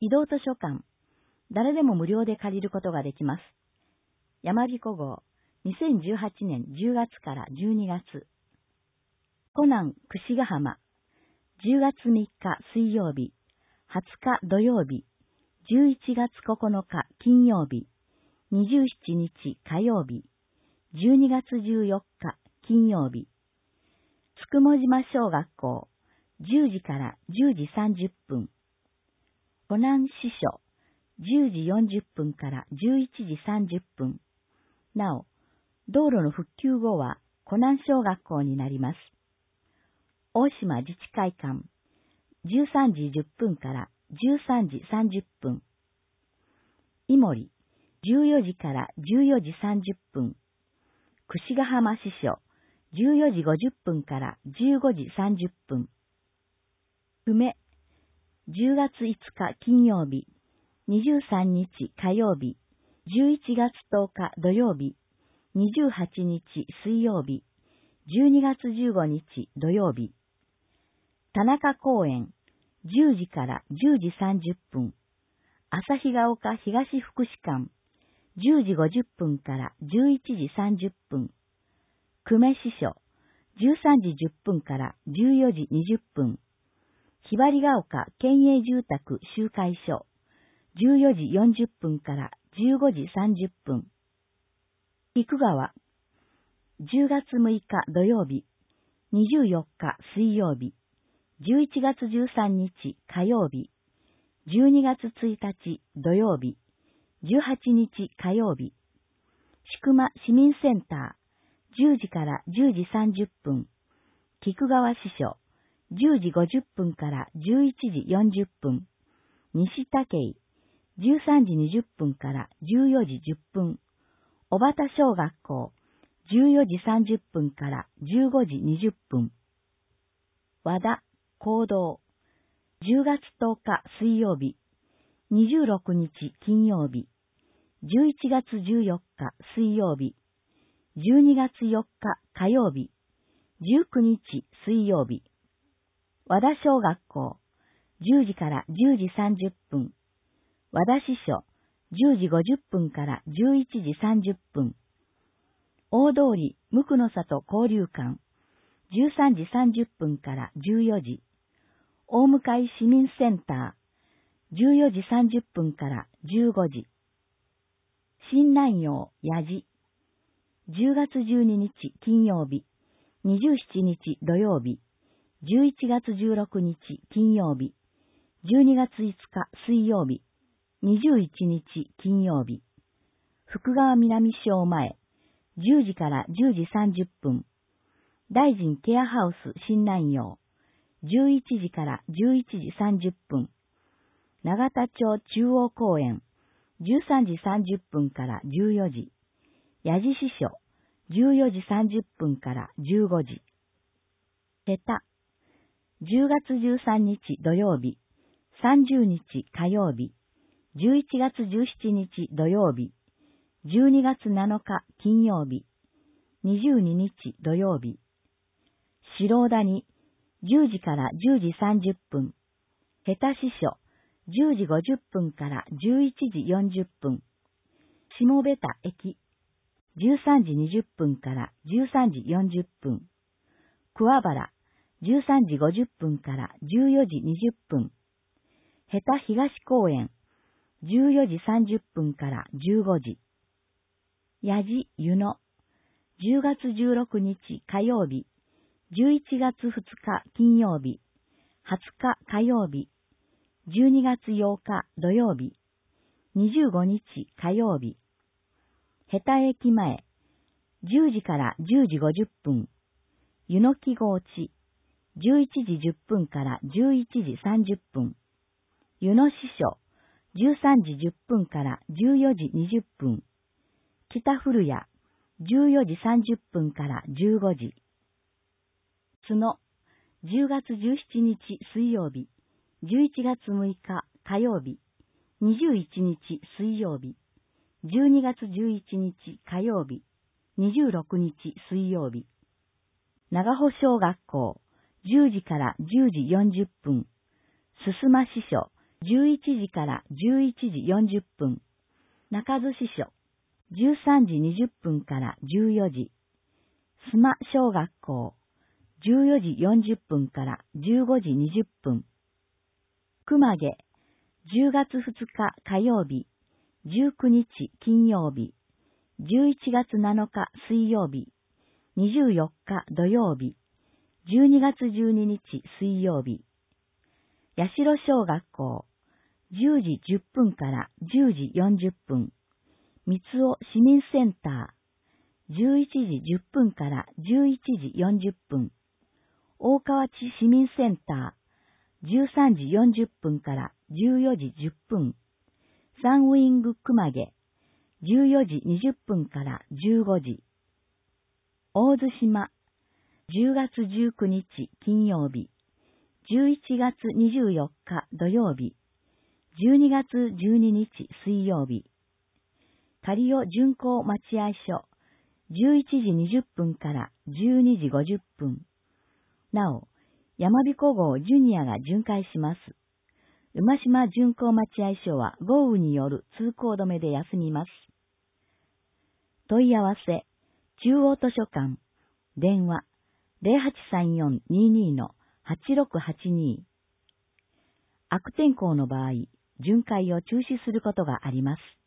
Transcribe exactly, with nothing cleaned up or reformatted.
移動図書館。誰でも無料で借りることができます。やまびこ号、にせんじゅうはちねんじゅうがつからじゅうにがつ。コナン櫛ヶ浜、じゅうがつみっか水曜日、はつか土曜日、じゅういちがつここのか金曜日、にじゅうしちにち火曜日、じゅうにがつじゅうよっか金曜日。つくも島小学校、じゅうじからじゅうじさんじゅっぷん。コナン支所、じゅうじよんじゅっぷんからじゅういちじさんじゅっぷん。なお、道路の復旧後はコナン小学校になります。大島自治会館、じゅうさんじじゅっぷんからじゅうさんじさんじゅっぷん。井森、じゅうよじからじゅうよじさんじゅっぷん。櫛ヶ浜支所、じゅうよじごじゅっぷんからじゅうごじさんじゅっぷん。久米、じゅうがついつか金曜日、にじゅうさんにち火曜日、じゅういちがつとおか土曜日、にじゅうはちにち水曜日、じゅうにがつじゅうごにち土曜日。田中公園、じゅうじからじゅうじさんじゅっぷん。旭ヶ丘東福祉館、じゅうじごじゅっぷんからじゅういちじさんじゅっぷん。久米支所、じゅうさんじじゅっぷんからじゅうよじにじゅっぷん。ひばりが丘県営住宅集会所、じゅうよじよんじゅっぷんからじゅうごじさんじゅっぷん。菊川、じゅうがつむいか土曜日、にじゅうよっか水曜日、じゅういちがつじゅうさんにち火曜日、じゅうにがつついたち土曜日、じゅうはちにち火曜日。宿間市民センター、じゅうじからじゅうじさんじゅっぷん。菊川支所、じゅうじごじゅっぷんからじゅういちじよんじゅっぷん。西武井、じゅうさんじにじゅっぷんからじゅうよじじゅっぷん。小畑小学校、じゅうよじさんじゅっぷんからじゅうごじにじゅっぷん。和田、講堂、じゅうがつとおか水曜日、にじゅうろくにち金曜日、じゅういちがつじゅうよっか水曜日、じゅうにがつよっか火曜日、じゅうくにち水曜日。和田小学校、じゅうじからじゅうじさんじゅっぷん。和田支所、じゅうじごじゅっぷんからじゅういちじさんじゅっぷん。大通り無垢の里交流館、じゅうさんじさんじゅっぷんからじゅうよじ。大向市民センター、じゅうよじさんじゅっぷんからじゅうごじ。新南陽やじ、じゅうがつじゅうににち金曜日、にじゅうしちにち土曜日、じゅういちがつじゅうろくにち金曜日、じゅうにがついつか水曜日、にじゅういちにち金曜日。福川南小前、じゅうじからじゅうじさんじゅっぷん。大臣ケアハウス新南陽、じゅういちじからじゅういちじさんじゅっぷん。永田町中央公園、じゅうさんじさんじゅっぷんからじゅうよじ。矢地支所、じゅうよじさんじゅっぷんからじゅうごじ。瀬田、じゅうがつじゅうさんにち土曜日、さんじゅうにち火曜日、じゅういちがつじゅうしちにち土曜日、じゅうにがつなのか金曜日、にじゅうににち土曜日。白谷、じゅうじからじゅうじさんじゅっぷん。瀬田支所、じゅうじごじゅっぷんからじゅういちじよんじゅっぷん。下部田駅、じゅうさんじにじゅっぷんからじゅうさんじよんじゅっぷん。桑原、じゅうさんじごじゅっぷんからじゅうよじにじゅっぷん。瀬田東公園、じゅうよじさんじゅっぷんからじゅうごじ。矢地湯野、じゅうがつじゅうろくにち火曜日、じゅういちがつふつか金曜日、はつか火曜日、じゅうにがつようか土曜日、にじゅうごにち火曜日。瀬田駅前、じゅうじからじゅうじごじゅっぷん。湯の木河内、じゅういちじじゅっぷんからじゅういちじさんじゅっぷん。湯の支所、じゅうさんじじゅっぷんからじゅうよじにじゅっぷん。北古谷、じゅうよじさんじゅっぷんからじゅうごじ。津野、じゅうがつじゅうしちにち水曜日、じゅういちがつむいか火曜日、にじゅういちにち水曜日、じゅうにがつじゅういちにち火曜日、にじゅうろくにち水曜日。長穂小学校、じゅうじからじゅうじよんじゅっぷん。すすま支所、 じゅういちじからじゅういちじよんじゅっぷん、中津支所、じゅうさんじにじゅっぷんからじゅうよじ、須磨小学校、じゅうよじよんじゅっぷんからじゅうごじにじゅっぷん、熊毛、じゅうがつふつか火曜日、じゅうくにち金曜日、じゅういちがつなのか水曜日、にじゅうよっか土曜日、じゅうにがつじゅうににち水曜日、八代小学校、じゅうじじゅっぷんからじゅうじよんじゅっぷん、三尾市民センター、じゅういちじじゅっぷんからじゅういちじよんじゅっぷん、大川地市民センター、じゅうさんじよんじゅっぷんからじゅうよじじゅっぷん、サンウィング熊毛、じゅうよじにじゅっぷんからじゅうごじ、大津島、じゅうがつじゅうくにち金曜日、じゅういちがつにじゅうよっか土曜日、じゅうにがつじゅうににち水曜日、仮尾巡行待合所、じゅういちじにじゅっぷんからじゅうにじごじゅっぷん。なお、山彦号ジュニアが巡回します。馬島巡行待合所は豪雨による通行止めで休みます。問い合わせ、中央図書館、電話、ゼロはちさんよんにーにーのはちろくはちに。悪天候の場合、巡回を中止することがあります。